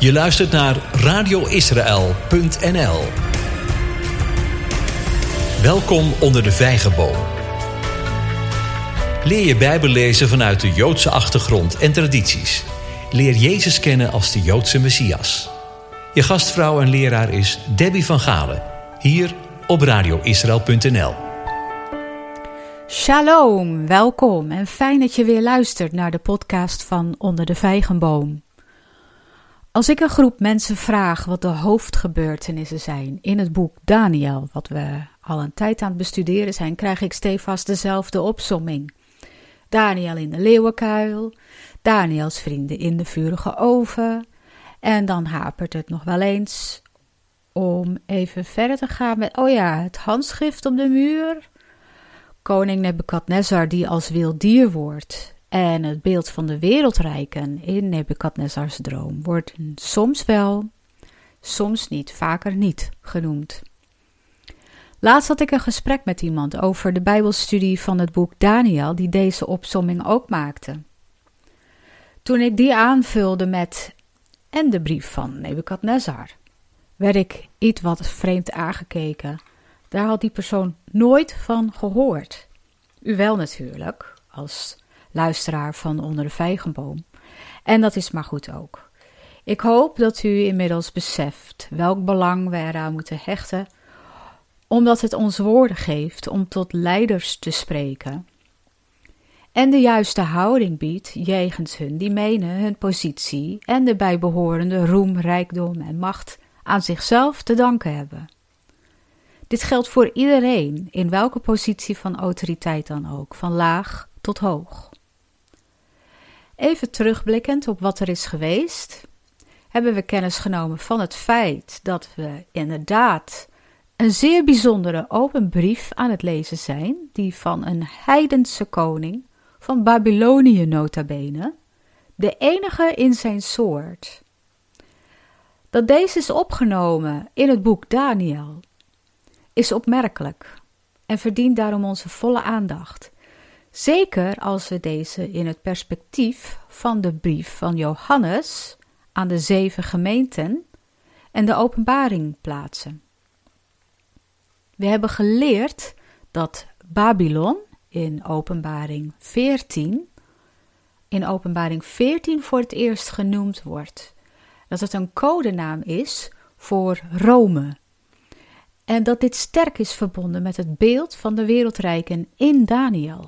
Je luistert naar radioisrael.nl. Welkom onder de vijgenboom. Leer je Bijbel lezen vanuit de Joodse achtergrond en tradities. Leer Jezus kennen als de Joodse Messias. Je gastvrouw en leraar is Debbie van Galen, hier op radioisrael.nl. Shalom, welkom en fijn dat je weer luistert naar de podcast van Onder de Vijgenboom. Als ik een groep mensen vraag wat de hoofdgebeurtenissen zijn in het boek Daniel, wat we al een tijd aan het bestuderen zijn, krijg ik stevast dezelfde opsomming. Daniel in de leeuwenkuil, Daniels vrienden in de vurige oven, en dan hapert het nog wel eens om even verder te gaan met, het handschrift op de muur, koning Nebukadnezar die als wild dier wordt. En het beeld van de wereldrijken in Nebukadnezars droom wordt soms wel, soms niet, vaker niet genoemd. Laatst had ik een gesprek met iemand over de Bijbelstudie van het boek Daniel, die deze opsomming ook maakte. Toen ik die aanvulde met en de brief van Nebukadnezar, werd ik iets wat vreemd aangekeken. Daar had die persoon nooit van gehoord. U wel natuurlijk, als luisteraar van Onder de Vijgenboom. En dat is maar goed ook. Ik hoop dat u inmiddels beseft welk belang we eraan moeten hechten, omdat het ons woorden geeft om tot leiders te spreken en de juiste houding biedt jegens hun die menen hun positie en de bijbehorende roem, rijkdom en macht aan zichzelf te danken hebben. Dit geldt voor iedereen, in welke positie van autoriteit dan ook, van laag tot hoog. Even terugblikkend op wat er is geweest, hebben we kennis genomen van het feit dat we inderdaad een zeer bijzondere open brief aan het lezen zijn, die van een heidense koning van Babylonië nota bene, de enige in zijn soort. Dat deze is opgenomen in het boek Daniel is opmerkelijk en verdient daarom onze volle aandacht. Zeker als we deze in het perspectief van de brief van Johannes aan de 7 gemeenten en de openbaring plaatsen. We hebben geleerd dat Babylon in openbaring 14 voor het eerst genoemd wordt. Dat het een codenaam is voor Rome. En dat dit sterk is verbonden met het beeld van de wereldrijken in Daniel.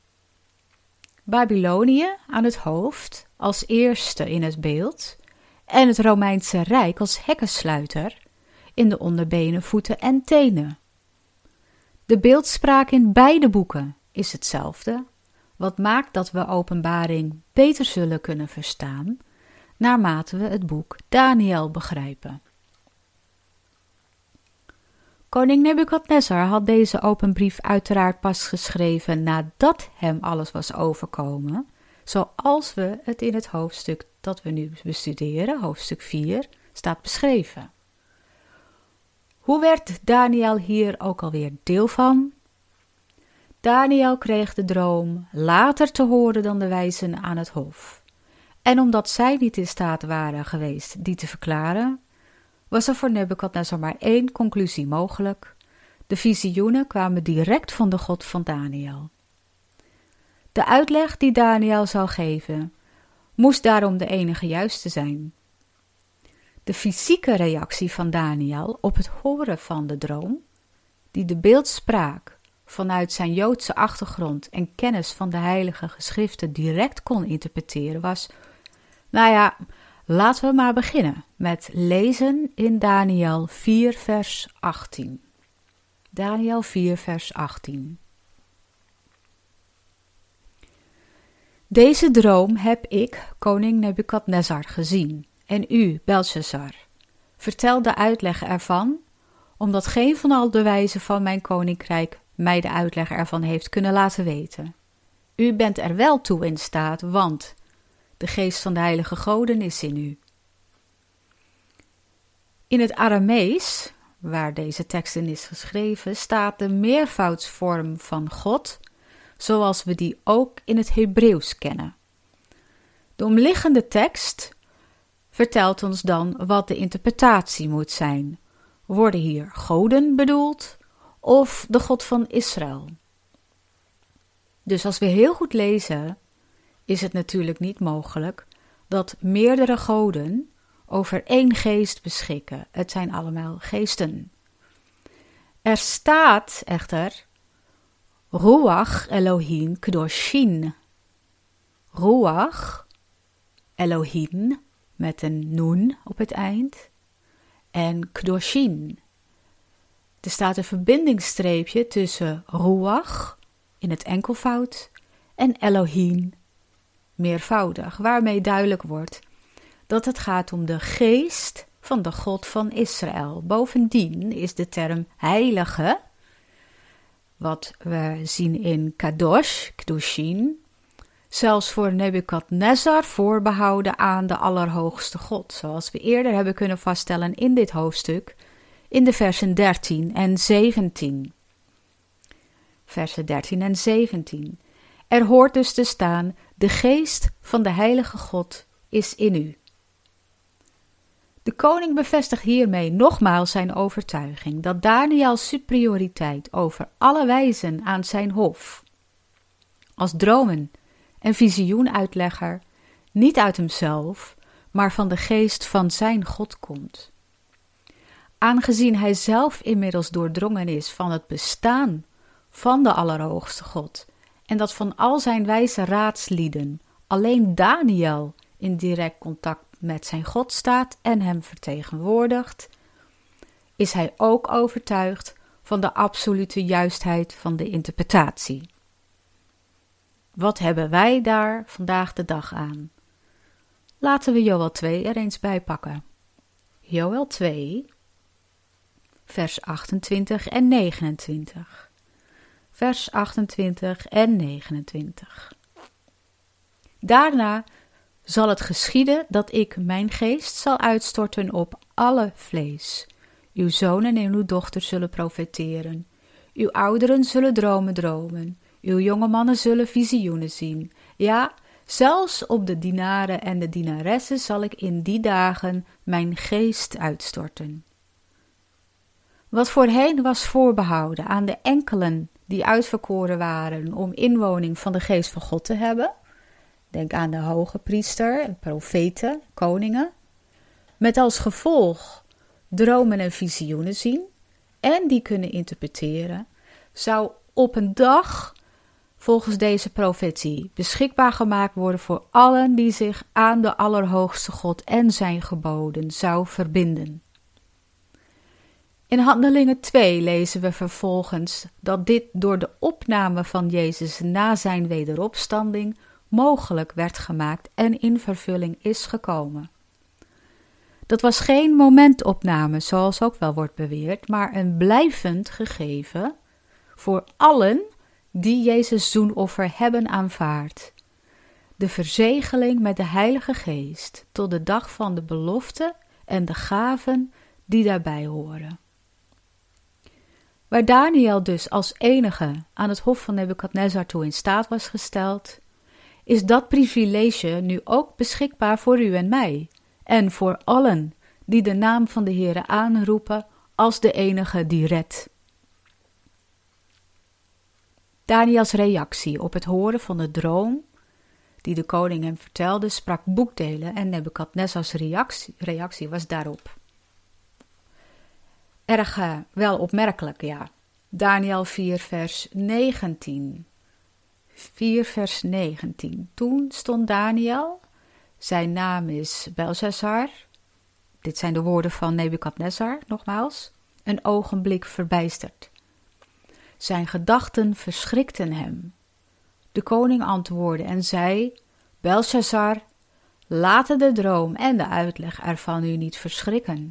Babylonië aan het hoofd als eerste in het beeld en het Romeinse Rijk als hekkensluiter in de onderbenen, voeten en tenen. De beeldspraak in beide boeken is hetzelfde, wat maakt dat we Openbaring beter zullen kunnen verstaan naarmate we het boek Daniel begrijpen. Koning Nebukadnezar had deze open brief uiteraard pas geschreven nadat hem alles was overkomen, zoals we het in het hoofdstuk dat we nu bestuderen, hoofdstuk 4, staat beschreven. Hoe werd Daniel hier ook alweer deel van? Daniel kreeg de droom later te horen dan de wijzen aan het hof. En omdat zij niet in staat waren geweest die te verklaren, was er voor Nebukadnezar maar één conclusie mogelijk. De visioenen kwamen direct van de God van Daniel. De uitleg die Daniel zou geven, moest daarom de enige juiste zijn. De fysieke reactie van Daniel op het horen van de droom, die de beeldspraak vanuit zijn Joodse achtergrond en kennis van de heilige geschriften direct kon interpreteren, was, laten we maar beginnen met lezen in Daniel 4 vers 18. Daniel 4 vers 18. Deze droom heb ik, koning Nebukadnezar, gezien, en u, Belshazzar. Vertel de uitleg ervan, omdat geen van al de wijzen van mijn koninkrijk mij de uitleg ervan heeft kunnen laten weten. U bent er wel toe in staat, want de geest van de heilige goden is in u. In het Aramees, waar deze tekst in is geschreven, staat de meervoudsvorm van God, zoals we die ook in het Hebreeuws kennen. De omliggende tekst vertelt ons dan wat de interpretatie moet zijn. Worden hier goden bedoeld of de God van Israël? Dus als we heel goed lezen, is het natuurlijk niet mogelijk dat meerdere goden over één geest beschikken. Het zijn allemaal geesten. Er staat echter Ruach Elohim Kedoshin. Ruach Elohim met een nun op het eind en Kedoshin. Er staat een verbindingsstreepje tussen Ruach in het enkelvoud en Elohim meervoudig, waarmee duidelijk wordt dat het gaat om de geest van de God van Israël. Bovendien is de term heilige, wat we zien in Kadosh, Kedushin, zelfs voor Nebukadnezar voorbehouden aan de Allerhoogste God, zoals we eerder hebben kunnen vaststellen in dit hoofdstuk, in de versen 13 en 17. Versen 13 en 17. Er hoort dus te staan, de geest van de heilige God is in u. De koning bevestigt hiermee nogmaals zijn overtuiging dat Daniëls superioriteit over alle wijzen aan zijn hof, als dromen- en visioenuitlegger, niet uit hemzelf, maar van de geest van zijn God komt. Aangezien hij zelf inmiddels doordrongen is van het bestaan van de Allerhoogste God en dat van al zijn wijze raadslieden alleen Daniël in direct contact met zijn God staat en hem vertegenwoordigt, is hij ook overtuigd van de absolute juistheid van de interpretatie. Wat hebben wij daar vandaag de dag aan? Laten we Joël 2 er eens bij pakken. Joël 2, vers 28 en 29. Vers 28 en 29. Daarna zal het geschieden dat ik mijn geest zal uitstorten op alle vlees. Uw zonen en uw dochters zullen profeteren. Uw ouderen zullen dromen. Uw jonge mannen zullen visioenen zien. Ja, zelfs op de dienaren en de dienaressen zal ik in die dagen mijn geest uitstorten. Wat voorheen was voorbehouden aan de enkelen die uitverkoren waren om inwoning van de geest van God te hebben, denk aan de hoge priester, profeten, koningen, met als gevolg dromen en visioenen zien en die kunnen interpreteren, zou op een dag volgens deze profetie beschikbaar gemaakt worden voor allen die zich aan de Allerhoogste God en zijn geboden zou verbinden. In Handelingen 2 lezen we vervolgens dat dit door de opname van Jezus na zijn wederopstanding mogelijk werd gemaakt en in vervulling is gekomen. Dat was geen momentopname, zoals ook wel wordt beweerd, maar een blijvend gegeven voor allen die Jezus' zoenoffer hebben aanvaard. De verzegeling met de Heilige Geest tot de dag van de belofte en de gaven die daarbij horen. Waar Daniël dus als enige aan het hof van Nebukadnezar toe in staat was gesteld, is dat privilege nu ook beschikbaar voor u en mij en voor allen die de naam van de Heere aanroepen als de enige die redt. Daniëls reactie op het horen van de droom die de koning hem vertelde, sprak boekdelen en Nebukadnezars reactie was daarop. Erg wel opmerkelijk, ja. Daniël 4 vers 19. 4 vers 19. Toen stond Daniël, zijn naam is Belshazzar, dit zijn de woorden van Nebukadnezar, nogmaals, een ogenblik verbijsterd. Zijn gedachten verschrikten hem. De koning antwoordde en zei, Belshazzar, laten de droom en de uitleg ervan u niet verschrikken.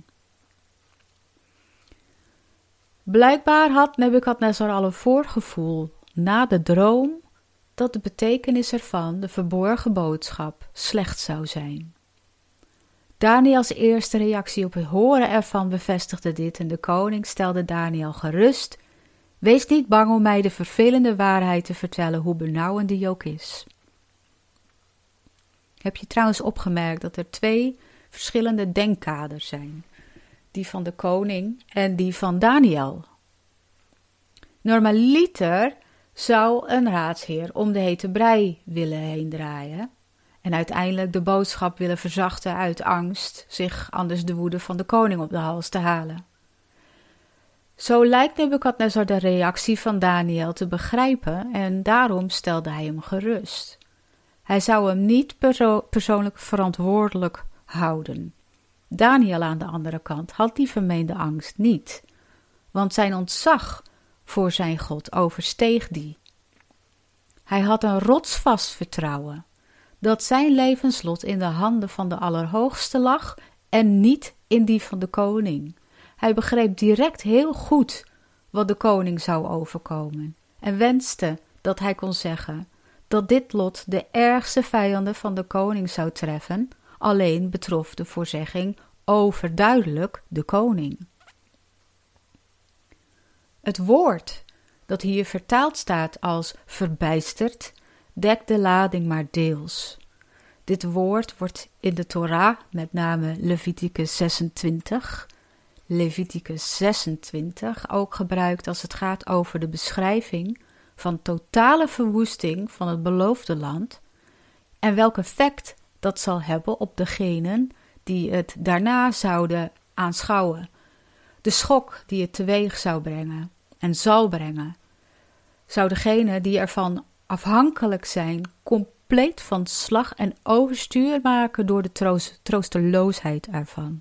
Blijkbaar had Nebukadnezar al een voorgevoel na de droom dat de betekenis ervan, de verborgen boodschap, slecht zou zijn. Daniëls eerste reactie op het horen ervan bevestigde dit en de koning stelde Daniël gerust, wees niet bang om mij de vervelende waarheid te vertellen, hoe benauwend die ook is. Heb je trouwens opgemerkt dat er 2 verschillende denkkaders zijn. Die van de koning en die van Daniel. Normaliter zou een raadsheer om de hete brei willen heen draaien en uiteindelijk de boodschap willen verzachten uit angst zich anders de woede van de koning op de hals te halen. Zo lijkt Nebukadnezar de reactie van Daniel te begrijpen en daarom stelde hij hem gerust. Hij zou hem niet persoonlijk verantwoordelijk houden. Daniel aan de andere kant had die vermeende angst niet, want zijn ontzag voor zijn God oversteeg die. Hij had een rotsvast vertrouwen dat zijn levenslot in de handen van de Allerhoogste lag en niet in die van de koning. Hij begreep direct heel goed wat de koning zou overkomen en wenste dat hij kon zeggen dat dit lot de ergste vijanden van de koning zou treffen, alleen betrof de voorzegging overduidelijk de koning. Het woord dat hier vertaald staat als verbijsterd, dekt de lading maar deels. Dit woord wordt in de Torah, met name Leviticus 26, ook gebruikt als het gaat over de beschrijving van totale verwoesting van het beloofde land en welk effect dat zal hebben op degenen die het daarna zouden aanschouwen. De schok die het teweeg zou brengen en zal brengen, zou degenen die ervan afhankelijk zijn compleet van slag en overstuur maken door de troosteloosheid ervan.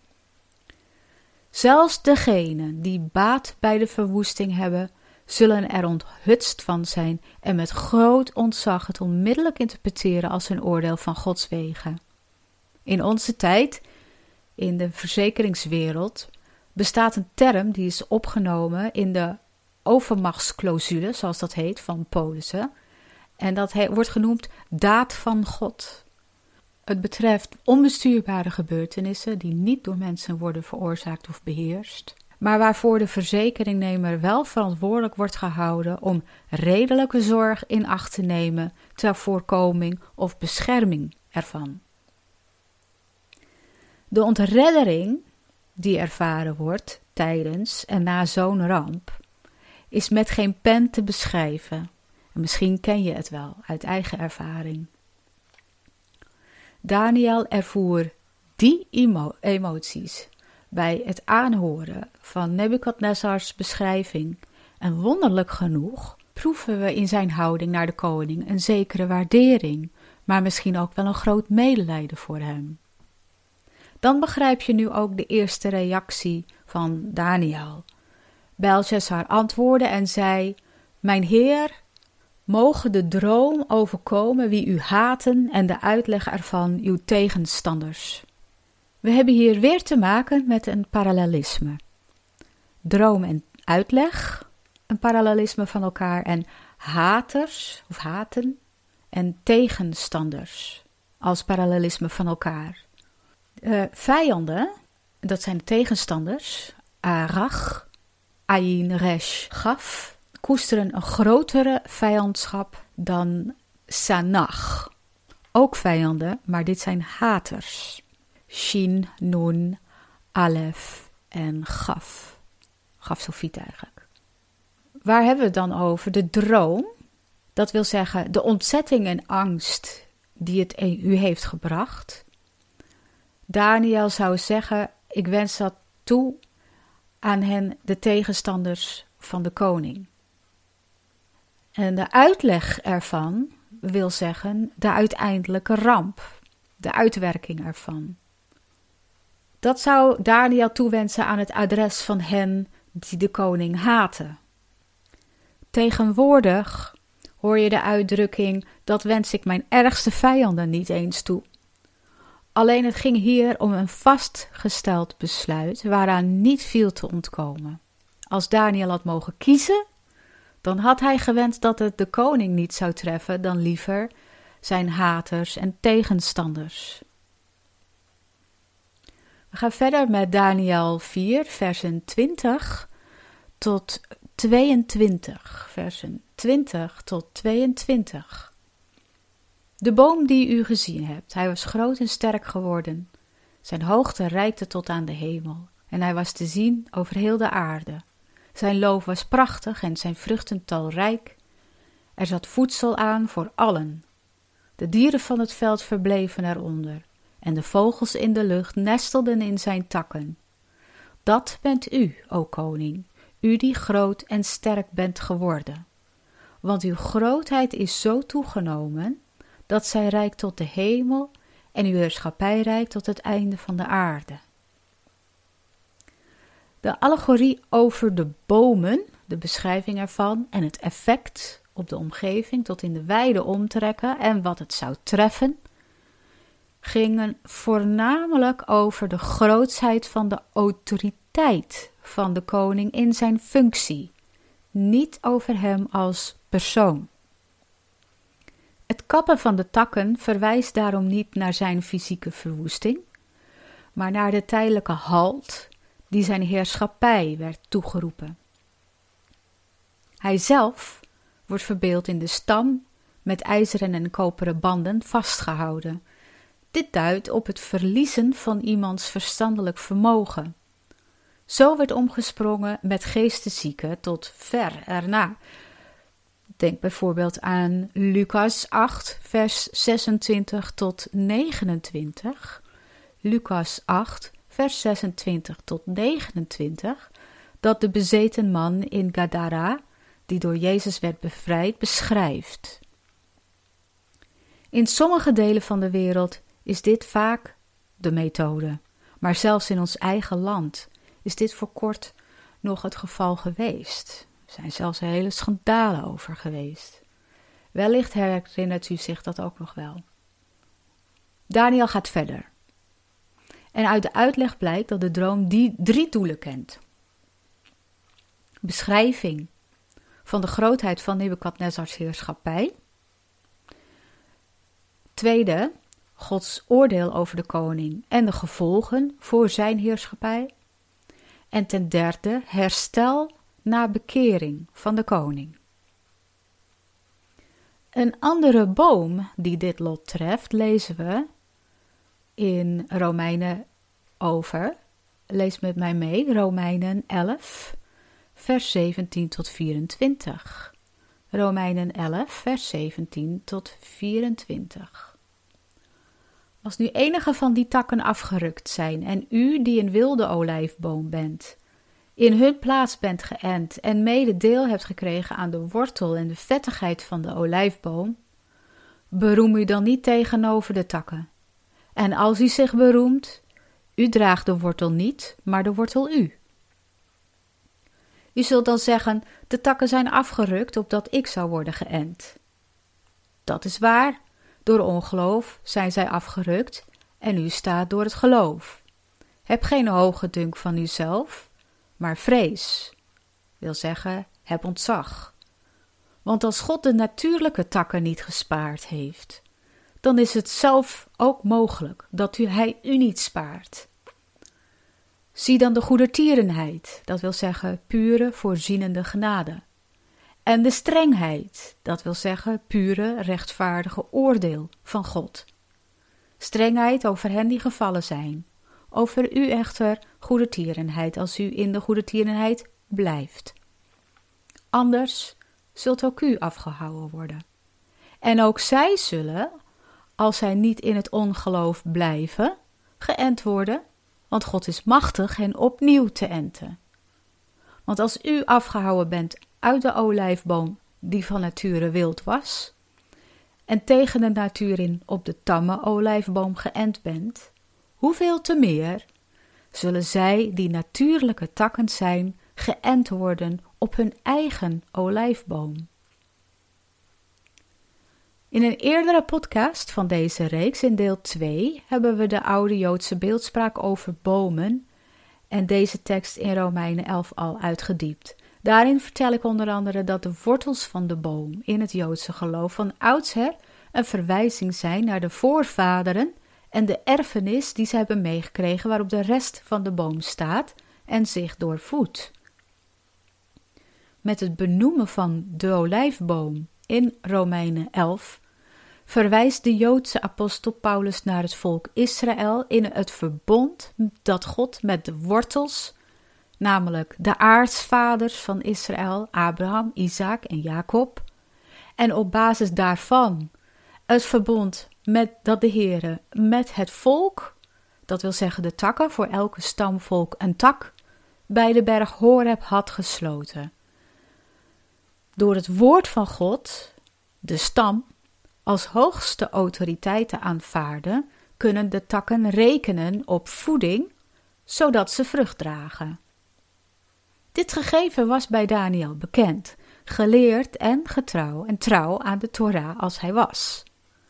Zelfs degenen die baat bij de verwoesting hebben, zullen er onthutst van zijn en met groot ontzag het onmiddellijk interpreteren als een oordeel van Gods wegen. In onze tijd, in de verzekeringswereld, bestaat een term die is opgenomen in de overmachtsclausule, zoals dat heet, van Polissen. En dat wordt genoemd daad van God. Het betreft onbestuurbare gebeurtenissen die niet door mensen worden veroorzaakt of beheerst, maar waarvoor de verzekeringnemer wel verantwoordelijk wordt gehouden om redelijke zorg in acht te nemen ter voorkoming of bescherming ervan. De ontreddering die ervaren wordt tijdens en na zo'n ramp is met geen pen te beschrijven. En misschien ken je het wel uit eigen ervaring. Daniel ervoer die emoties bij het aanhoren van Nebukadnezars beschrijving en wonderlijk genoeg proeven we in zijn houding naar de koning een zekere waardering, maar misschien ook wel een groot medelijden voor hem. Dan begrijp je nu ook de eerste reactie van Daniel. Belshazzar antwoordde en zei: Mijn heer, mogen de droom overkomen wie u haten en de uitleg ervan uw tegenstanders. We hebben hier weer te maken met een parallelisme. Droom en uitleg, een parallelisme van elkaar, en haters of haten en tegenstanders als parallelisme van elkaar. Vijanden, dat zijn de tegenstanders, Arach, Ayin Resh Gaf, koesteren een grotere vijandschap dan Sanach. Ook vijanden, maar dit zijn haters. Shin, Nun, Alef en Gaf. Gaf Sofiet eigenlijk. Waar hebben we het dan over? De droom, dat wil zeggen de ontzetting en angst die het u heeft gebracht. Daniel zou zeggen, ik wens dat toe aan hen, de tegenstanders van de koning. En de uitleg ervan wil zeggen de uiteindelijke ramp, de uitwerking ervan. Dat zou Daniel toewensen aan het adres van hen die de koning haten. Tegenwoordig hoor je de uitdrukking, dat wens ik mijn ergste vijanden niet eens toe. Alleen het ging hier om een vastgesteld besluit waaraan niet viel te ontkomen. Als Daniel had mogen kiezen, dan had hij gewenst dat het de koning niet zou treffen, dan liever zijn haters en tegenstanders. We gaan verder met Daniel 4, versen 20 tot 22. Versen 20 tot 22. De boom die u gezien hebt, hij was groot en sterk geworden. Zijn hoogte reikte tot aan de hemel en hij was te zien over heel de aarde. Zijn loof was prachtig en zijn vruchten talrijk. Er zat voedsel aan voor allen. De dieren van het veld verbleven eronder en de vogels in de lucht nestelden in zijn takken. Dat bent u, o koning, u die groot en sterk bent geworden. Want uw grootheid is zo toegenomen, dat zij reikt tot de hemel en uw heerschappij reikt tot het einde van de aarde. De allegorie over de bomen, de beschrijving ervan en het effect op de omgeving tot in de wijde omtrekken en wat het zou treffen, gingen voornamelijk over de grootsheid van de autoriteit van de koning in zijn functie, niet over hem als persoon. Het kappen van de takken verwijst daarom niet naar zijn fysieke verwoesting, maar naar de tijdelijke halt die zijn heerschappij werd toegeroepen. Hij zelf wordt verbeeld in de stam met ijzeren en koperen banden vastgehouden. Dit duidt op het verliezen van iemands verstandelijk vermogen. Zo werd omgesprongen met geesteszieken tot ver erna. Denk bijvoorbeeld aan Lucas 8, vers 26 tot 29. Lucas 8, vers 26 tot 29, dat de bezeten man in Gadara, die door Jezus werd bevrijd, beschrijft. In sommige delen van de wereld is dit vaak de methode, maar zelfs in ons eigen land is dit voor kort nog het geval geweest. Er zijn zelfs hele schandalen over geweest. Wellicht herinnert u zich dat ook nog wel. Daniel gaat verder. En uit de uitleg blijkt dat de droom die 3 doelen kent. Beschrijving van de grootheid van Nebukadnezars heerschappij. Tweede, Gods oordeel over de koning en de gevolgen voor zijn heerschappij. En ten derde, herstel na bekering van de koning. Een andere boom die dit lot treft, lezen we in Romeinen over. Lees met mij mee, Romeinen 11, vers 17 tot 24. Romeinen 11, vers 17 tot 24. Als nu enige van die takken afgerukt zijn en u die een wilde olijfboom bent, in hun plaats bent geënt en mede deel hebt gekregen aan de wortel en de vettigheid van de olijfboom, beroem u dan niet tegenover de takken. En als u zich beroemt, u draagt de wortel niet, maar de wortel u. U zult dan zeggen, de takken zijn afgerukt opdat ik zou worden geënt. Dat is waar, door ongeloof zijn zij afgerukt en u staat door het geloof. Heb geen hoge dunk van uzelf, maar vrees, wil zeggen, heb ontzag. Want als God de natuurlijke takken niet gespaard heeft, dan is het zelf ook mogelijk dat hij u niet spaart. Zie dan de goedertierenheid, dat wil zeggen pure voorzienende genade. En de strengheid, dat wil zeggen pure rechtvaardige oordeel van God. Strengheid over hen die gevallen zijn. Over u echter goedertierenheid, als u in de goedertierenheid blijft. Anders zult ook u afgehouden worden. En ook zij zullen, als zij niet in het ongeloof blijven, geënt worden, want God is machtig hen opnieuw te enten. Want als u afgehouden bent uit de olijfboom die van nature wild was, en tegen de natuur in op de tamme olijfboom geënt bent, hoeveel te meer zullen zij die natuurlijke takken zijn, geënt worden op hun eigen olijfboom. In een eerdere podcast van deze reeks, in deel 2, hebben we de oude Joodse beeldspraak over bomen en deze tekst in Romeinen 11 al uitgediept. Daarin vertel ik onder andere dat de wortels van de boom in het Joodse geloof van oudsher een verwijzing zijn naar de voorvaderen en de erfenis die ze hebben meegekregen waarop de rest van de boom staat en zich doorvoedt. Met het benoemen van de olijfboom in Romeinen 11 verwijst de Joodse apostel Paulus naar het volk Israël in het verbond dat God met de wortels, namelijk de aartsvaders van Israël, Abraham, Isaac en Jacob, en op basis daarvan het verbond dat de Heere met het volk, dat wil zeggen de takken, voor elke stamvolk een tak, bij de berg Horeb had gesloten. Door het woord van God, de stam, als hoogste autoriteit te aanvaarden, kunnen de takken rekenen op voeding, zodat ze vrucht dragen. Dit gegeven was bij Daniel bekend, geleerd en getrouw en trouw aan de Torah als hij was.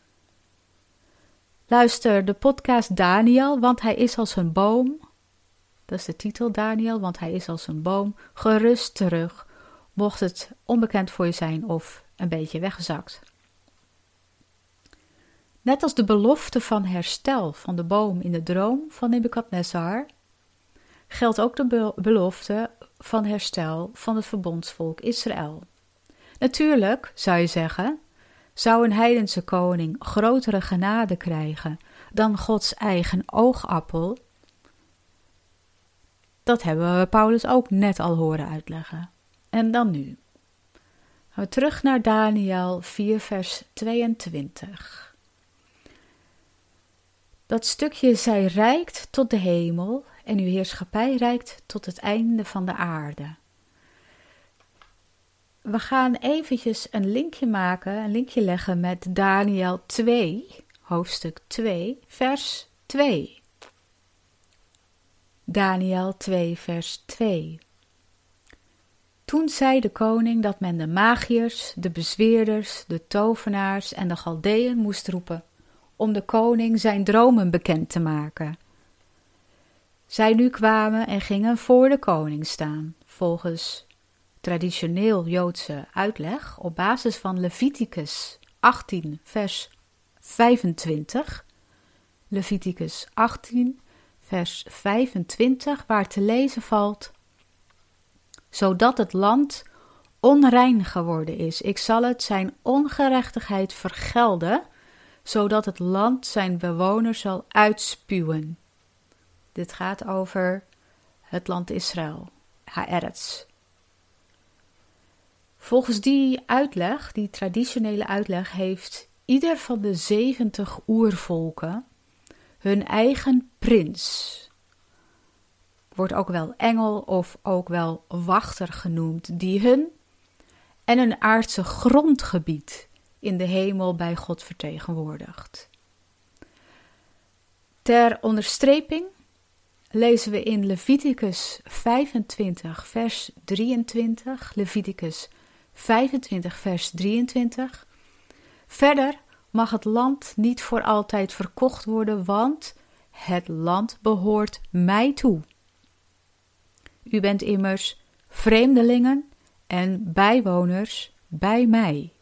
Luister de podcast Daniel, want hij is als een boom. Dat is de titel, Daniel, want hij is als een boom, gerust terug, mocht het onbekend voor je zijn of een beetje weggezakt. Net als de belofte van herstel van de boom in de droom van Nebukadnezar, geldt ook de belofte van herstel van het verbondsvolk Israël. Natuurlijk, zou je zeggen, zou een heidense koning grotere genade krijgen dan Gods eigen oogappel. Dat hebben we Paulus ook net al horen uitleggen. En dan nu. Gaan we terug naar Daniel 4 vers 22. Dat stukje, zij reikt tot de hemel en uw heerschappij reikt tot het einde van de aarde. We gaan eventjes een linkje leggen met Daniel 2, hoofdstuk 2, vers 2. Daniel 2, vers 2. Toen zei de koning dat men de magiërs, de bezweerders, de tovenaars en de Galdeën moest roepen, om de koning zijn dromen bekend te maken. Zij nu kwamen en gingen voor de koning staan, volgens traditioneel Joodse uitleg op basis van Leviticus 18 vers 25. Leviticus 18 vers 25, waar te lezen valt: zodat het land onrein geworden is. Ik zal het zijn ongerechtigheid vergelden, zodat het land zijn bewoners zal uitspuwen. Dit gaat over het land Israël, Haaretz. Volgens die uitleg, die traditionele uitleg, heeft ieder van de 70 oervolken hun eigen prins. Wordt ook wel engel of ook wel wachter genoemd, die hun en hun aardse grondgebied in de hemel bij God vertegenwoordigt. Ter onderstreping lezen we in Leviticus 25 vers 23, Leviticus 25 vers 23. Verder mag het land niet voor altijd verkocht worden, want het land behoort mij toe. U bent immers vreemdelingen en bijwoners bij mij.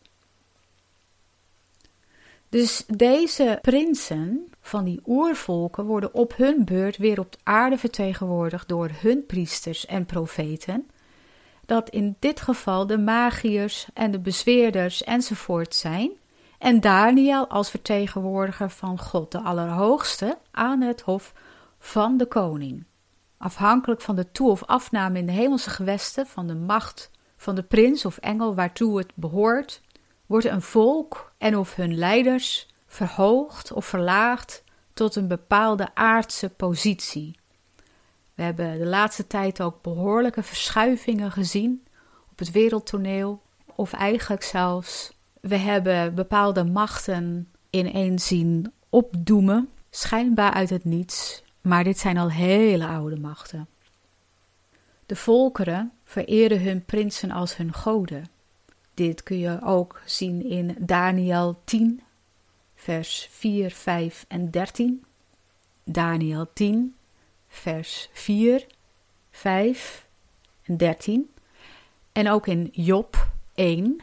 Dus deze prinsen van die oervolken worden op hun beurt weer op de aarde vertegenwoordigd door hun priesters en profeten, dat in dit geval de magiërs en de bezweerders enzovoort zijn, en Daniel als vertegenwoordiger van God, de Allerhoogste, aan het hof van de koning. Afhankelijk van de toe- of afname in de hemelse gewesten van de macht van de prins of engel waartoe het behoort, wordt een volk en of hun leiders verhoogd of verlaagd tot een bepaalde aardse positie. We hebben de laatste tijd ook behoorlijke verschuivingen gezien op het wereldtoneel, of eigenlijk zelfs, we hebben bepaalde machten ineens zien opdoemen, schijnbaar uit het niets, maar dit zijn al hele oude machten. De volkeren vereren hun prinsen als hun goden. Dit kun je ook zien in Daniel 10, vers 4, 5 en 13. Daniel 10, vers 4, 5 en 13. En ook in Job 1,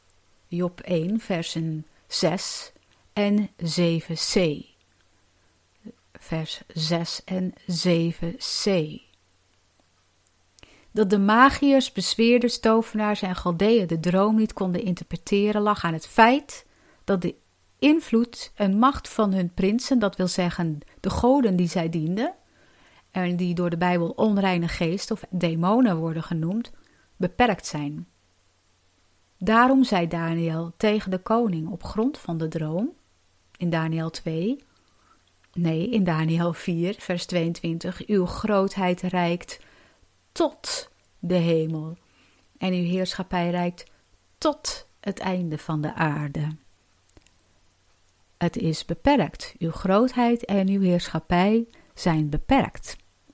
versen 6 en 7c. Vers 6 en 7c. Dat de magiërs, bezweerders, tovenaars en Galdeën de droom niet konden interpreteren lag aan het feit dat de invloed en macht van hun prinsen, dat wil zeggen de goden die zij dienden, en die door de Bijbel onreine geest of demonen worden genoemd, beperkt zijn. Daarom zei Daniel tegen de koning op grond van de droom, in Daniel 4, vers 22, uw grootheid reikt tot de hemel en uw heerschappij reikt tot het einde van de aarde. Het is beperkt. Uw grootheid en uw heerschappij zijn beperkt.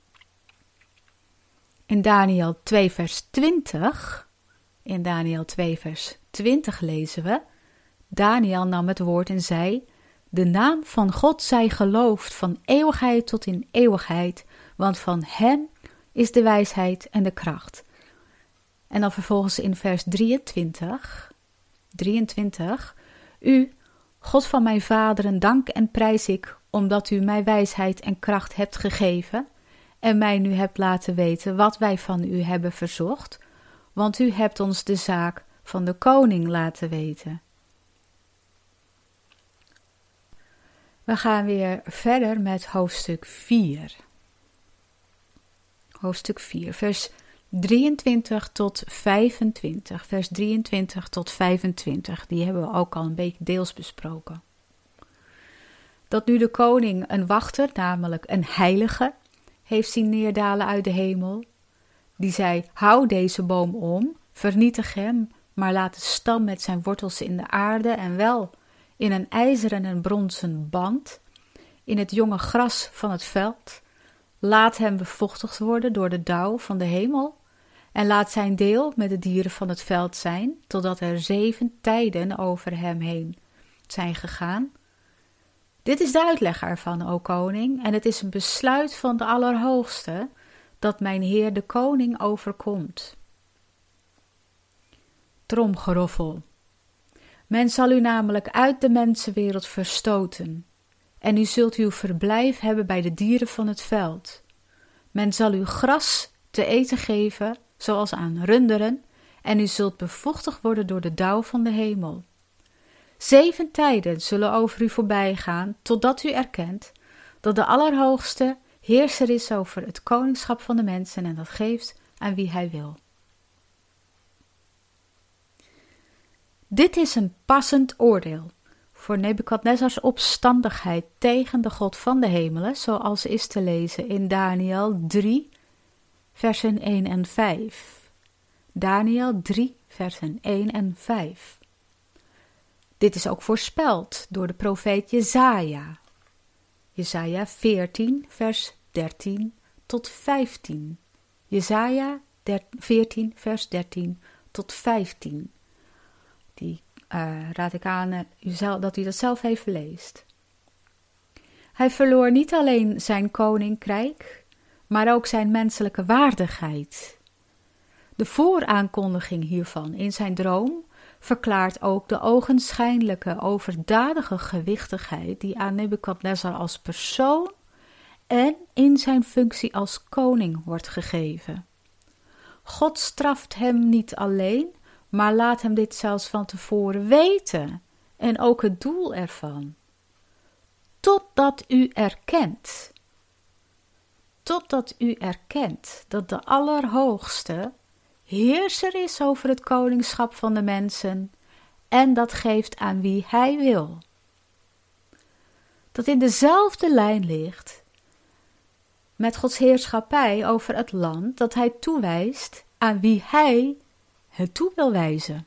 In Daniel 2 vers 20, lezen we, Daniel nam het woord en zei, de naam van God zij geloofd van eeuwigheid tot in eeuwigheid, want van hem is de wijsheid en de kracht. En dan vervolgens in vers 23, u, God van mijn vaderen, dank en prijs ik, omdat u mij wijsheid en kracht hebt gegeven en mij nu hebt laten weten wat wij van u hebben verzocht, want u hebt ons de zaak van de koning laten weten. We gaan weer verder met hoofdstuk 4. Hoofdstuk 4, vers 23 tot 25. Vers 23 tot 25, die hebben we ook al een beetje deels besproken. Dat nu de koning een wachter, namelijk een heilige, heeft zien neerdalen uit de hemel. Die zei, hou deze boom om, vernietig hem, maar laat de stam met zijn wortels in de aarde en wel in een ijzeren en bronzen band, in het jonge gras van het veld. Laat hem bevochtigd worden door de dauw van de hemel en laat zijn deel met de dieren van het veld zijn, totdat er 7 tijden over hem heen zijn gegaan. Dit is de uitleg ervan, o koning, en het is een besluit van de Allerhoogste, dat mijn Heer de koning overkomt. Tromgeroffel. Men zal u namelijk uit de mensenwereld verstoten, en u zult uw verblijf hebben bij de dieren van het veld. Men zal u gras te eten geven, zoals aan runderen, en u zult bevochtigd worden door de dauw van de hemel. 7 tijden zullen over u voorbij gaan, totdat u erkent dat de Allerhoogste heerser is over het koningschap van de mensen en dat geeft aan wie hij wil. Dit is een passend oordeel voor Nebukadnezars opstandigheid tegen de God van de hemelen, zoals is te lezen in Daniel 3, versen 1 en 5. Daniel 3, versen 1 en 5. Dit is ook voorspeld door de profeet Jesaja. Jesaja 14, vers 13 tot 15. Jesaja 14, vers 13 tot 15. Die raad ik aan dat u dat zelf even leest. Hij verloor niet alleen zijn koninkrijk, maar ook zijn menselijke waardigheid. De vooraankondiging hiervan in zijn droom verklaart ook de ogenschijnlijke overdadige gewichtigheid die aan Nebukadnezar als persoon en in zijn functie als koning wordt gegeven. God straft hem niet alleen, maar laat hem dit zelfs van tevoren weten en ook het doel ervan. Totdat u erkent dat de Allerhoogste heerser is over het koningschap van de mensen en dat geeft aan wie hij wil. Dat in dezelfde lijn ligt met Gods heerschappij over het land dat hij toewijst aan wie hij het toe wil wijzen.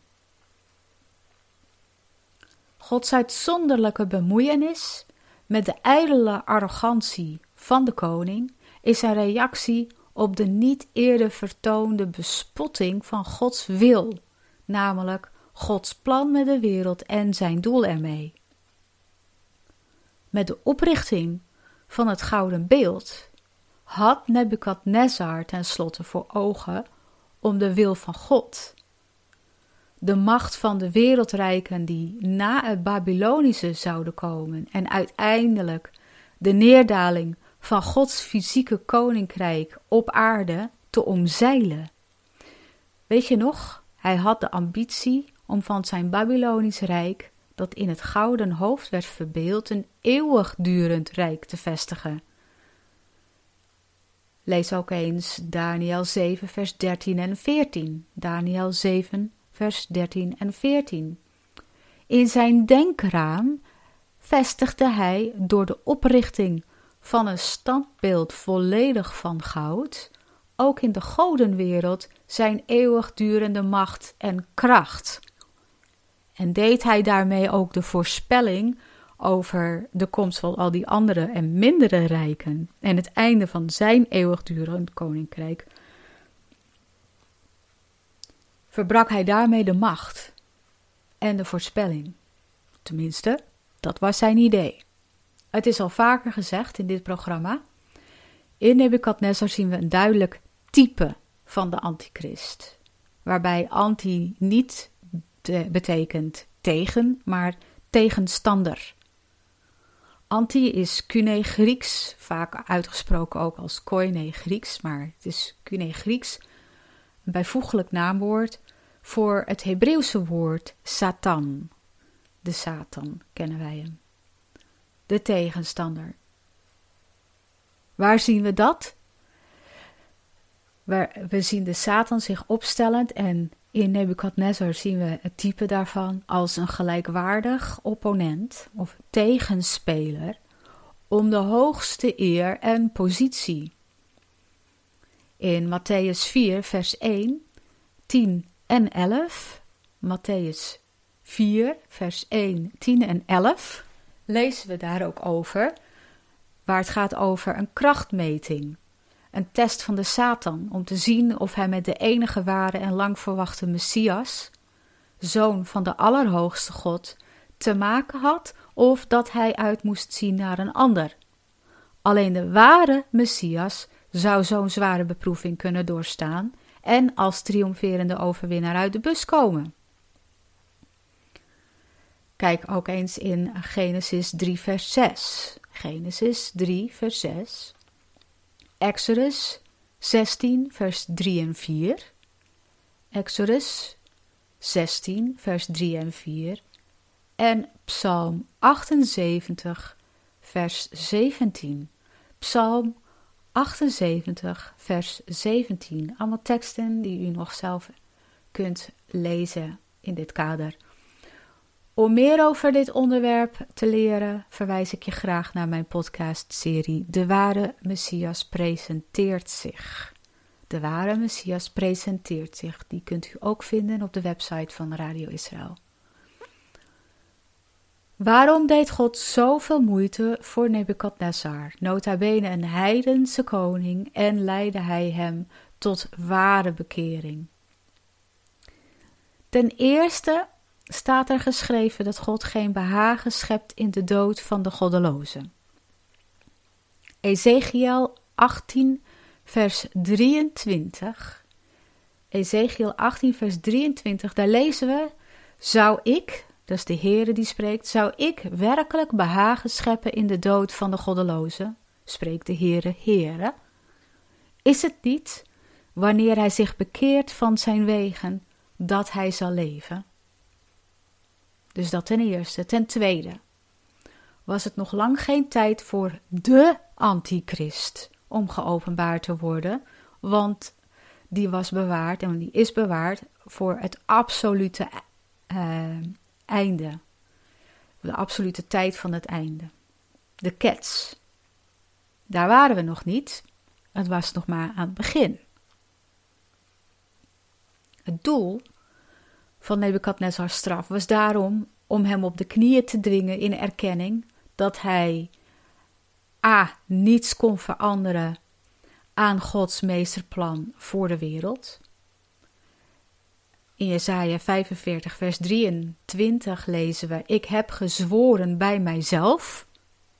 Gods uitzonderlijke bemoeienis met de ijdele arrogantie van de koning is een reactie op de niet eerder vertoonde bespotting van Gods wil, namelijk Gods plan met de wereld en zijn doel ermee. Met de oprichting van het gouden beeld had Nebukadnezar tenslotte voor ogen om de wil van God, de macht van de wereldrijken die na het Babylonische zouden komen en uiteindelijk de neerdaling van Gods fysieke koninkrijk op aarde te omzeilen. Weet je nog, hij had de ambitie om van zijn Babylonisch rijk dat in het gouden hoofd werd verbeeld een eeuwigdurend rijk te vestigen. Lees ook eens Daniël 7 vers 13 en 14. Daniël 7 vers 13 en 14. In zijn denkraam vestigde hij door de oprichting van een standbeeld volledig van goud, ook in de godenwereld, zijn eeuwigdurende macht en kracht. En deed hij daarmee ook de voorspelling over de komst van al die andere en mindere rijken en het einde van zijn eeuwigdurend koninkrijk, verbrak hij daarmee de macht en de voorspelling. Tenminste, dat was zijn idee. Het is al vaker gezegd in dit programma. In Nebukadnezar zien we een duidelijk type van de antichrist, waarbij anti niet betekent tegen, maar tegenstander. Anti is kune Grieks, vaak uitgesproken ook als koine Grieks, maar het is kune Grieks, een bijvoeglijk naamwoord voor het Hebreeuwse woord Satan. De Satan kennen wij hem. De tegenstander. Waar zien we dat? We zien de Satan zich opstellend en in Nebukadnezar zien we het type daarvan als een gelijkwaardig opponent of tegenspeler om de hoogste eer en positie. In Matthäus 4 vers 1, 10 en 11, Matthäus 4 vers 1, 10 en 11, lezen we daar ook over, waar het gaat over een krachtmeting. Een test van de Satan om te zien of hij met de enige ware en lang verwachte Messias, zoon van de Allerhoogste God, te maken had of dat hij uit moest zien naar een ander. Alleen de ware Messias zou zo'n zware beproeving kunnen doorstaan en als triomferende overwinnaar uit de bus komen. Kijk ook eens in Genesis 3 vers 6. Genesis 3 vers 6. Exodus 16 vers 3 en 4. Exodus 16 vers 3 en 4. En Psalm 78 vers 17. Psalm 78 vers 17. Allemaal teksten die u nog zelf kunt lezen in dit kader. Om meer over dit onderwerp te leren, verwijs ik je graag naar mijn podcastserie De Ware Messias Presenteert Zich. De Ware Messias Presenteert Zich. Die kunt u ook vinden op de website van Radio Israël. Waarom deed God zoveel moeite voor Nebukadnezar, nota bene een heidense koning, en leidde hij hem tot ware bekering? Ten eerste staat er geschreven dat God geen behagen schept in de dood van de goddelozen. Ezekiel 18 vers 23. Ezekiel 18 vers 23, daar lezen we: zou ik, dat is de Heere die spreekt, zou ik werkelijk behagen scheppen in de dood van de goddelozen? Spreekt de Heere. Is het niet, wanneer hij zich bekeert van zijn wegen, dat hij zal leven? Dus dat ten eerste. Ten tweede was het nog lang geen tijd voor de antichrist om geopenbaard te worden, want die was bewaard en die is bewaard voor het absolute einde. De absolute tijd van het einde. De kets. Daar waren we nog niet. Het was nog maar aan het begin. Het doel van Nebukadnezars straf was daarom om hem op de knieën te dwingen in erkenning dat hij niets kon veranderen aan Gods meesterplan voor de wereld. In Jesaja 45 vers 23 lezen we: ik heb gezworen bij mijzelf.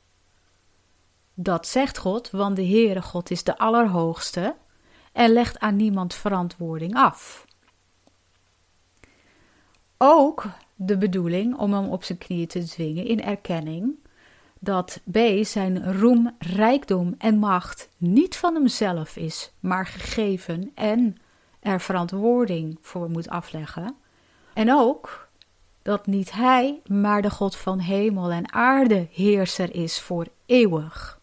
Dat zegt God, want de Heere God is de Allerhoogste en legt aan niemand verantwoording af. Ook de bedoeling om hem op zijn knieën te dwingen in erkenning dat zijn roem, rijkdom en macht niet van hemzelf is, maar gegeven en er verantwoording voor moet afleggen. En ook dat niet hij, maar de God van hemel en aarde heerser is voor eeuwig.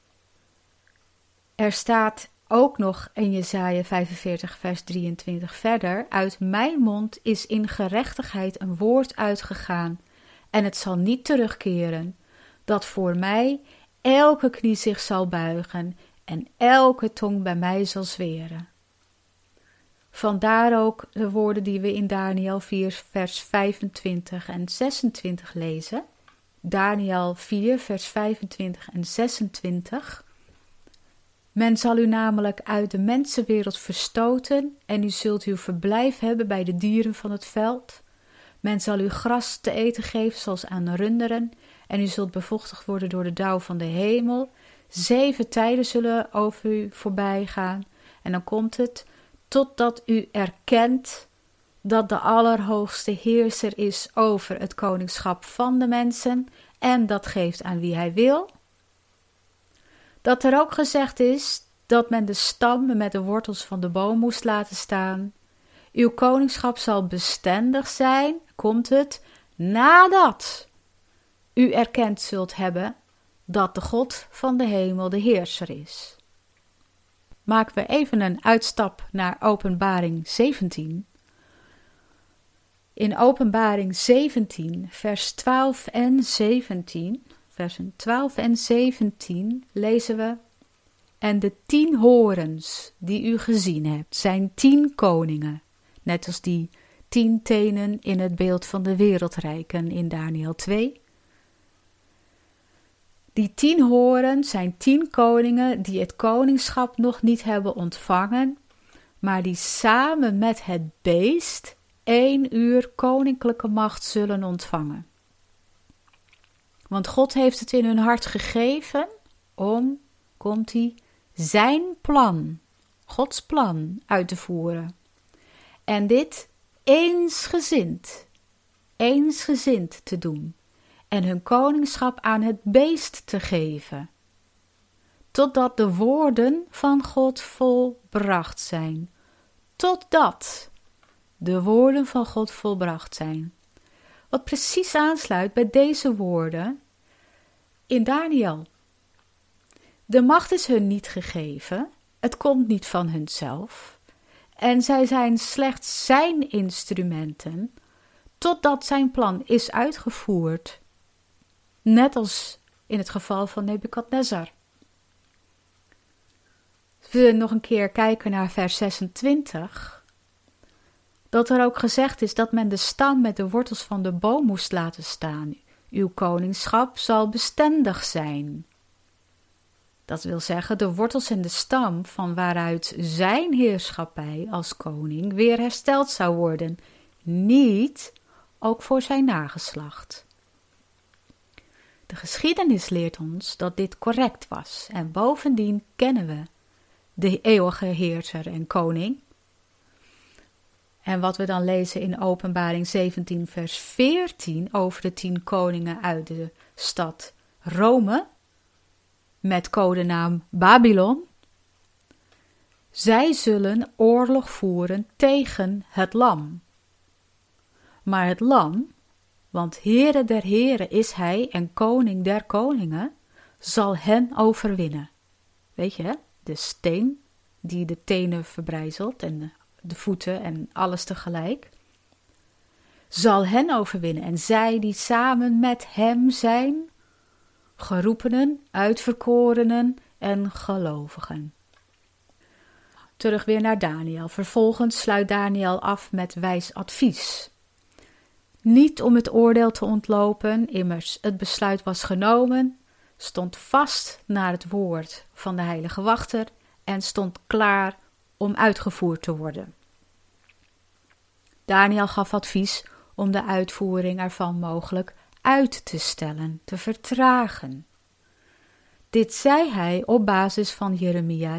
Er staat ook nog in Jesaja 45 vers 23 verder: uit mijn mond is in gerechtigheid een woord uitgegaan en het zal niet terugkeren, dat voor mij elke knie zich zal buigen en elke tong bij mij zal zweren. Vandaar ook de woorden die we in Daniel 4 vers 25 en 26 lezen. Daniel 4 vers 25 en 26. Men zal u namelijk uit de mensenwereld verstoten en u zult uw verblijf hebben bij de dieren van het veld. Men zal u gras te eten geven zoals aan runderen en u zult bevochtigd worden door de dauw van de hemel. 7 tijden zullen over u voorbij gaan en dan komt het: totdat u erkent dat de Allerhoogste heerser is over het koningschap van de mensen en dat geeft aan wie hij wil. Dat er ook gezegd is dat men de stam met de wortels van de boom moest laten staan. Uw koningschap zal bestendig zijn, komt het, nadat u erkend zult hebben dat de God van de hemel de heerser is. Maken we even een uitstap naar Openbaring 17. In Openbaring 17, vers 12 en 17, versen 12 en 17 lezen we: en de 10 horens die u gezien hebt, zijn 10 koningen, net als die 10 tenen in het beeld van de wereldrijken in Daniel 2. Die 10 horens zijn 10 koningen die het koningschap nog niet hebben ontvangen, maar die samen met het beest 1 uur koninklijke macht zullen ontvangen. Want God heeft het in hun hart gegeven om, komt-ie, zijn plan, Gods plan uit te voeren. En dit eensgezind te doen. En hun koningschap aan het beest te geven, totdat de woorden van God volbracht zijn. Totdat de woorden van God volbracht zijn. Wat precies aansluit bij deze woorden in Daniel. De macht is hun niet gegeven, het komt niet van hunzelf, en zij zijn slechts zijn instrumenten, totdat zijn plan is uitgevoerd. Net als in het geval van Nebukadnezar. We zullen nog een keer kijken naar vers 26. Dat er ook gezegd is dat men de stam met de wortels van de boom moest laten staan. Uw koningschap zal bestendig zijn. Dat wil zeggen, de wortels en de stam van waaruit zijn heerschappij als koning weer hersteld zou worden. Niet ook voor zijn nageslacht. De geschiedenis leert ons dat dit correct was en bovendien kennen we de eeuwige heerser en koning. En wat we dan lezen in Openbaring 17 vers 14 over de 10 koningen uit de stad Rome, met codenaam Babylon. Zij zullen oorlog voeren tegen het lam. Maar het lam, want Heere der Heren is hij en koning der koningen, zal hen overwinnen. Weet je, de steen die de tenen verbrijzelt en de voeten en alles tegelijk, zal hen overwinnen. En zij die samen met hem zijn, geroepenen, uitverkorenen en gelovigen. Terug weer naar Daniel. Vervolgens sluit Daniel af met wijs advies. Niet om het oordeel te ontlopen, immers het besluit was genomen, stond vast naar het woord van de heilige wachter en stond klaar om uitgevoerd te worden. Daniel gaf advies om de uitvoering ervan mogelijk uit te stellen, te vertragen. Dit zei hij op basis van Jeremia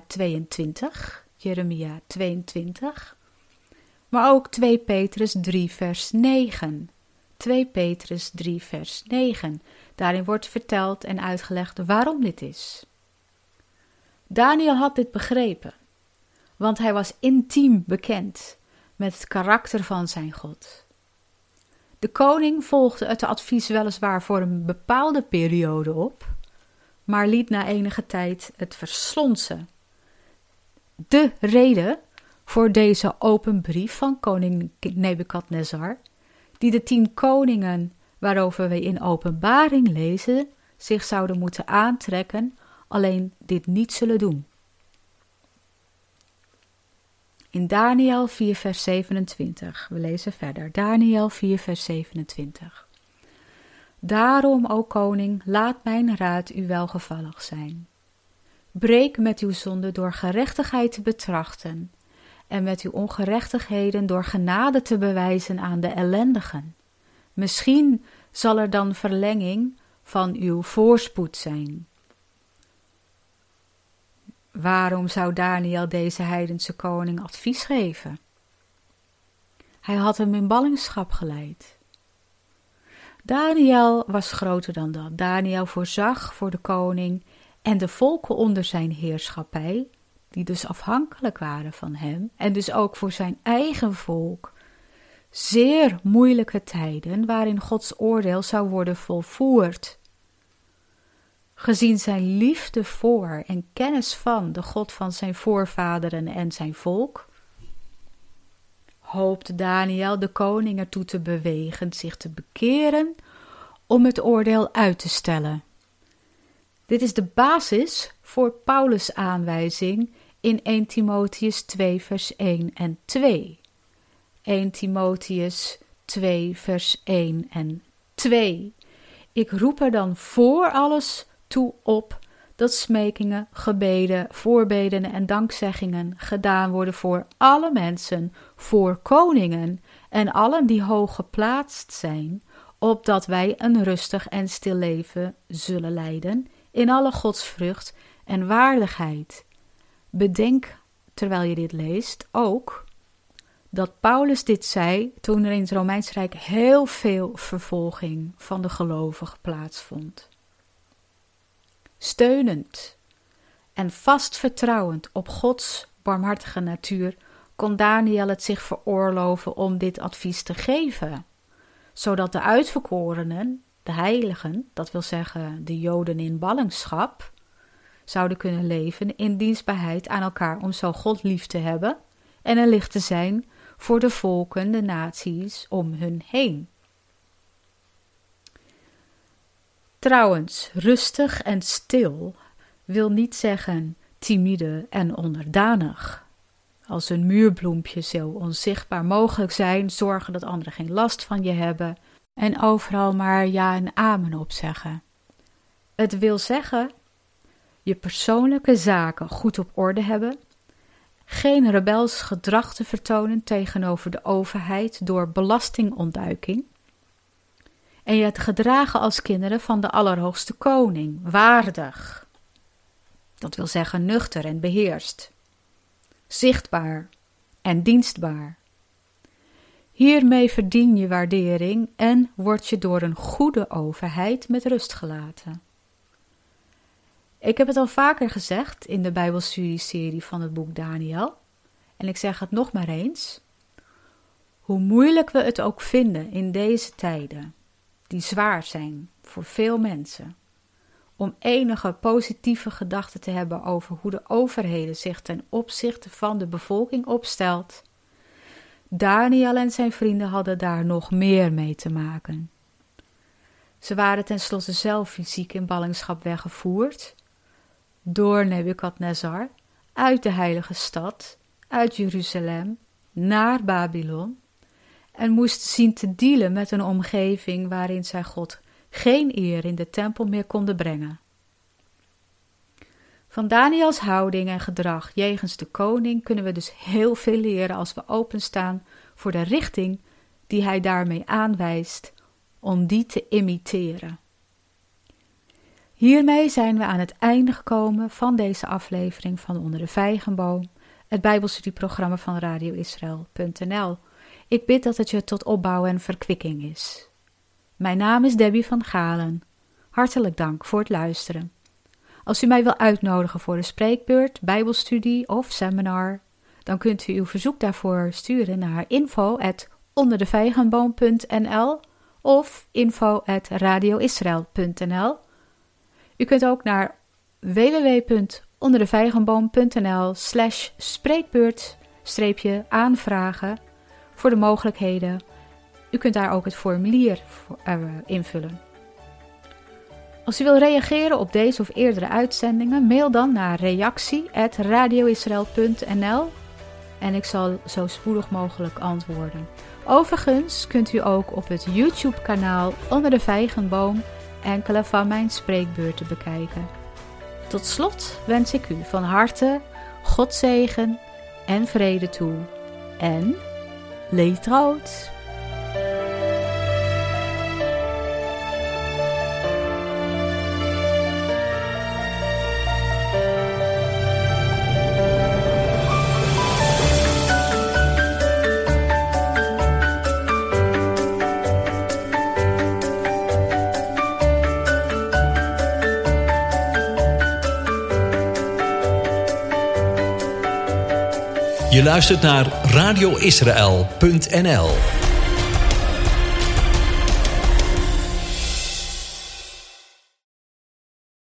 22, maar ook 2 Petrus 3 vers 9. 2 Petrus 3 vers 9. Daarin wordt verteld en uitgelegd waarom dit is. Daniel had dit begrepen, want hij was intiem bekend met het karakter van zijn God. De koning volgde het advies weliswaar voor een bepaalde periode op, maar liet na enige tijd het verslonsen. De reden voor deze open brief van koning Nebukadnezar, die de 10 koningen waarover we in Openbaring lezen, zich zouden moeten aantrekken, alleen dit niet zullen doen. In Daniël 4 vers 27, we lezen verder, Daniël 4 vers 27. Daarom, o koning, laat mijn raad u welgevallig zijn. Breek met uw zonde door gerechtigheid te betrachten en met uw ongerechtigheden door genade te bewijzen aan de ellendigen. Misschien zal er dan verlenging van uw voorspoed zijn. Waarom zou Daniël deze heidense koning advies geven? Hij had hem in ballingschap geleid. Daniël was groter dan dat. Daniël voorzag voor de koning en de volken onder zijn heerschappij, die dus afhankelijk waren van hem, en dus ook voor zijn eigen volk, zeer moeilijke tijden waarin Gods oordeel zou worden volvoerd. Gezien zijn liefde voor en kennis van de God van zijn voorvaderen en zijn volk, hoopte Daniël de koning ertoe te bewegen zich te bekeren om het oordeel uit te stellen. Dit is de basis voor Paulus' aanwijzing in 1 Timotheus 2 vers 1 en 2. 1 Timotheus 2 vers 1 en 2. Ik roep er dan voor alles toe op dat smekingen, gebeden, voorbeden en dankzeggingen gedaan worden voor alle mensen, voor koningen en allen die hoog geplaatst zijn, opdat wij een rustig en stil leven zullen leiden in alle godsvrucht en waardigheid. Bedenk, terwijl je dit leest, ook dat Paulus dit zei toen er in het Romeins Rijk heel veel vervolging van de gelovigen plaatsvond. Steunend en vast vertrouwend op Gods barmhartige natuur kon Daniël het zich veroorloven om dit advies te geven, zodat de uitverkorenen, de heiligen, dat wil zeggen de Joden in ballingschap, zouden kunnen leven in dienstbaarheid aan elkaar om zo God lief te hebben en een licht te zijn voor de volken, de naties om hun heen. Trouwens, rustig en stil wil niet zeggen timide en onderdanig. Als een muurbloempje zo onzichtbaar mogelijk zijn, zorgen dat anderen geen last van je hebben en overal maar ja en amen op zeggen. Het wil zeggen je persoonlijke zaken goed op orde hebben, geen rebels gedrag te vertonen tegenover de overheid door belastingontduiking en je te gedragen als kinderen van de Allerhoogste Koning, waardig. Dat wil zeggen nuchter en beheerst, zichtbaar en dienstbaar. Hiermee verdien je waardering en word je door een goede overheid met rust gelaten. Ik heb het al vaker gezegd in de Bijbelstudieserie van het boek Daniël, en ik zeg het nog maar eens. Hoe moeilijk we het ook vinden in deze tijden, die zwaar zijn voor veel mensen, om enige positieve gedachten te hebben over hoe de overheden zich ten opzichte van de bevolking opstelt. Daniël en zijn vrienden hadden daar nog meer mee te maken. Ze waren tenslotte zelf fysiek in ballingschap weggevoerd door Nebukadnezar uit de heilige stad, uit Jeruzalem, naar Babylon en moesten zien te dealen met een omgeving waarin zij God geen eer in de tempel meer konden brengen. Van Daniëls houding en gedrag jegens de koning kunnen we dus heel veel leren als we openstaan voor de richting die hij daarmee aanwijst om die te imiteren. Hiermee zijn we aan het einde gekomen van deze aflevering van Onder de Vijgenboom, het Bijbelstudieprogramma van radioisrael.nl. Ik bid dat het je tot opbouw en verkwikking is. Mijn naam is Debbie van Galen. Hartelijk dank voor het luisteren. Als u mij wil uitnodigen voor een spreekbeurt, bijbelstudie of seminar, dan kunt u uw verzoek daarvoor sturen naar info@onderdevijgenboom.nl of info@radioisrael.nl. U kunt ook naar www.onderdevijgenboom.nl/spreekbeurt-aanvragen voor de mogelijkheden. U kunt daar ook het formulier invullen. Als u wil reageren op deze of eerdere uitzendingen, mail dan naar reactie@radioisrael.nl en ik zal zo spoedig mogelijk antwoorden. Overigens kunt u ook op het YouTube-kanaal Onder de Vijgenboom enkele van mijn spreekbeurten bekijken. Tot slot wens ik u van harte Godzegen en vrede toe. En Leitraut. Je luistert naar radioisrael.nl.